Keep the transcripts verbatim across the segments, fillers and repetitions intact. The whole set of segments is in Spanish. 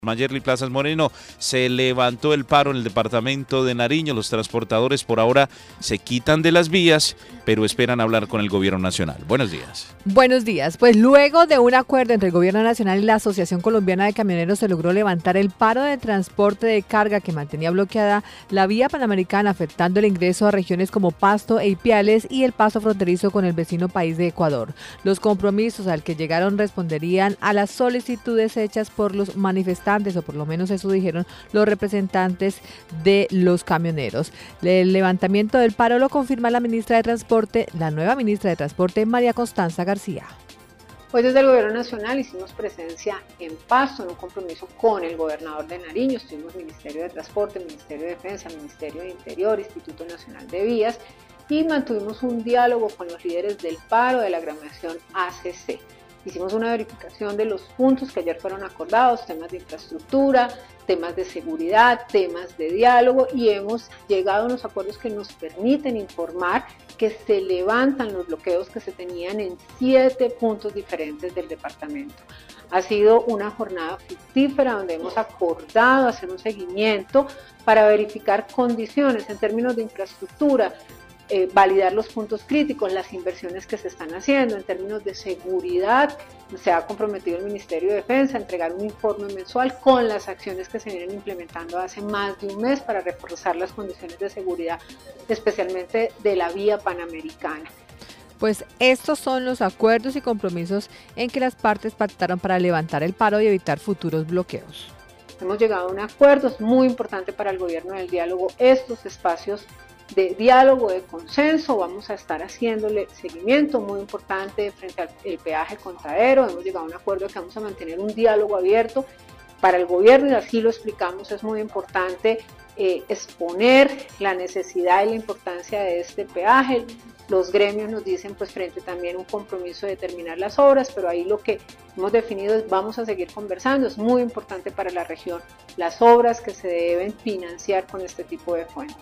Mayerly Plazas Moreno, se levantó el paro en el departamento de Nariño. Los transportadores por ahora se quitan de las vías, pero esperan hablar con el gobierno nacional. Buenos días. Buenos días. Pues luego de un acuerdo entre el gobierno nacional y la Asociación Colombiana de Camioneros se logró levantar el paro de transporte de carga que mantenía bloqueada la vía panamericana, afectando el ingreso a regiones como Pasto e Ipiales y el paso fronterizo con el vecino país de Ecuador. Los compromisos al que llegaron responderían a las solicitudes hechas por los manifestantes, o por lo menos eso dijeron los representantes de los camioneros. El levantamiento del paro lo confirma la ministra de Transporte, la nueva ministra de Transporte, María Constanza García. Hoy desde el Gobierno Nacional hicimos presencia en Pasto, en un compromiso con el gobernador de Nariño. Estuvimos Ministerio de Transporte, Ministerio de Defensa, Ministerio de Interior, Instituto Nacional de Vías, y mantuvimos un diálogo con los líderes del paro de la agremiación A C C. Hicimos una verificación de los puntos que ayer fueron acordados, temas de infraestructura, temas de seguridad, temas de diálogo, y hemos llegado a unos acuerdos que nos permiten informar que se levantan los bloqueos que se tenían en siete puntos diferentes del departamento. Ha sido una jornada fructífera donde hemos acordado hacer un seguimiento para verificar condiciones en términos de infraestructura, Eh, validar los puntos críticos, las inversiones que se están haciendo. En términos de seguridad, se ha comprometido el Ministerio de Defensa a entregar un informe mensual con las acciones que se vienen implementando hace más de un mes para reforzar las condiciones de seguridad, especialmente de la vía panamericana. Pues estos son los acuerdos y compromisos en que las partes pactaron para levantar el paro y evitar futuros bloqueos. Hemos llegado a un acuerdo, es muy importante para el gobierno del diálogo estos espacios de diálogo, de consenso. Vamos a estar haciéndole seguimiento muy importante frente al el peaje Contadero. Hemos llegado a un acuerdo de que vamos a mantener un diálogo abierto para el gobierno, y así lo explicamos. Es muy importante eh, exponer la necesidad y la importancia de este peaje. Los gremios nos dicen pues frente también un compromiso de terminar las obras, pero ahí lo que hemos definido es vamos a seguir conversando. Es muy importante para la región las obras que se deben financiar con este tipo de fuentes.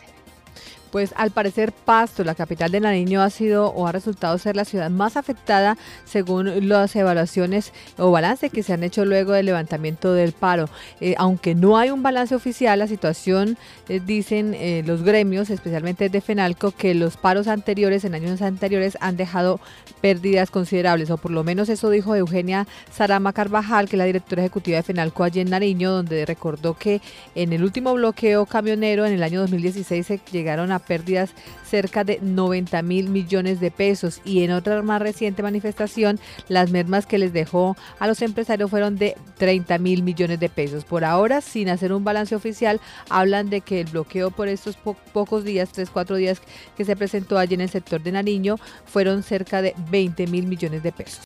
Pues al parecer Pasto, la capital de Nariño, ha sido o ha resultado ser la ciudad más afectada según las evaluaciones o balance que se han hecho luego del levantamiento del paro. Eh, aunque no hay un balance oficial, la situación, eh, dicen eh, los gremios, especialmente de FENALCO, que los paros anteriores, en años anteriores, han dejado pérdidas considerables, o por lo menos eso dijo Eugenia Sarama Carvajal, que es la directora ejecutiva de FENALCO allí en Nariño, donde recordó que en el último bloqueo camionero en el año dos mil dieciséis se llegaron a pérdidas cerca de noventa mil millones de pesos, y en otra más reciente manifestación las mermas que les dejó a los empresarios fueron de treinta mil millones de pesos. Por ahora, sin hacer un balance oficial, hablan de que el bloqueo por estos po pocos días, tres, cuatro días que se presentó allí en el sector de Nariño, fueron cerca de veinte mil millones de pesos.